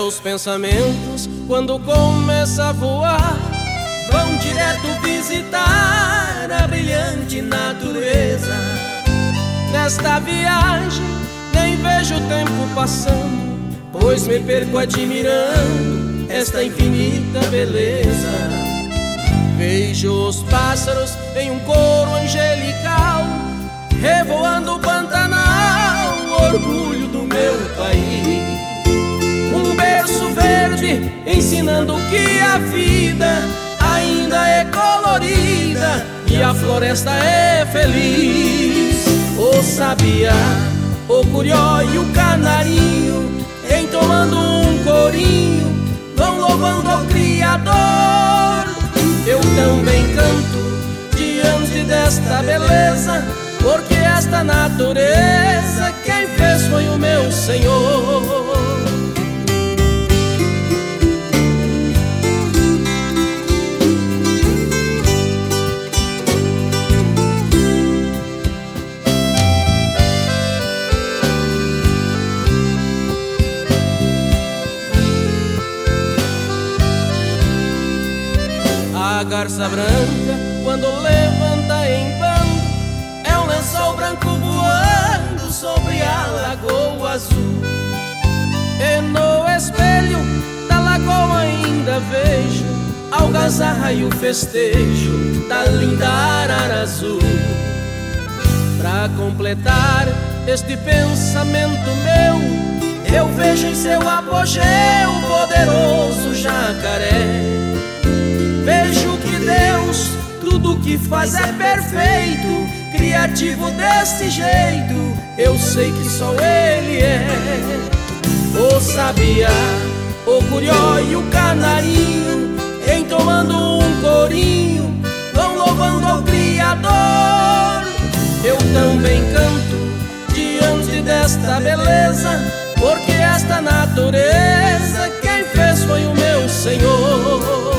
Meus pensamentos, quando começam a voar, vão direto visitar a brilhante natureza. Nesta viagem nem vejo o tempo passando, pois me perco admirando esta infinita beleza. Vejo os pássaros em um coro angelical, revoando o Pantanal, orgulho do meu país. Um berço verde ensinando que a vida ainda é colorida e a floresta é feliz. O sabiá, o curió e o canarinho, entoando um corinho, vão louvando ao Criador. Eu também canto diante desta beleza, porque esta natureza quem fez foi o meu Senhor. A garça branca, quando levanta em bando, é um lençol branco voando sobre a lagoa azul. E no espelho da lagoa ainda vejo a algazarra e o festejo da linda arara azul. Pra completar este pensamento meu, eu vejo em seu apogeu o poderoso jacaré. Vejo que Deus, tudo que faz é perfeito, criativo desse jeito, eu sei que só Ele é. O sabiá, o curió e o canarinho, entoando um corinho, vão louvando ao Criador. Eu também canto diante desta beleza, porque esta natureza quem fez foi o meu Senhor.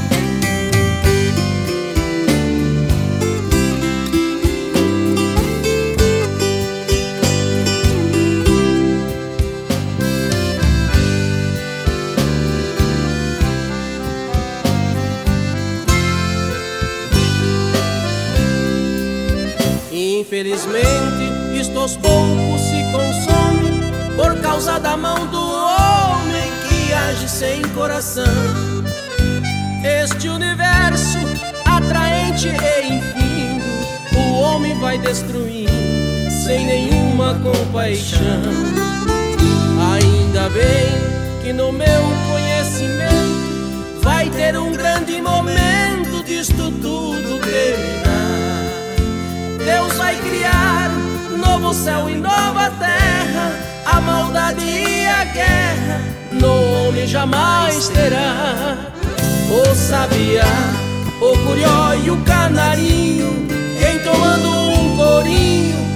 Infelizmente, isto aos poucos se consome por causa da mão do homem que age sem coração. Este universo atraente e infindo, o homem vai destruindo sem nenhuma compaixão. Ainda bem que no meu conhecimento vai ter um grande momento disto tudo terminar. Deus vai criar novo céu e nova terra, a maldade e a guerra no homem jamais terá. O sabiá, o curió e o canarinho, entoando um corinho,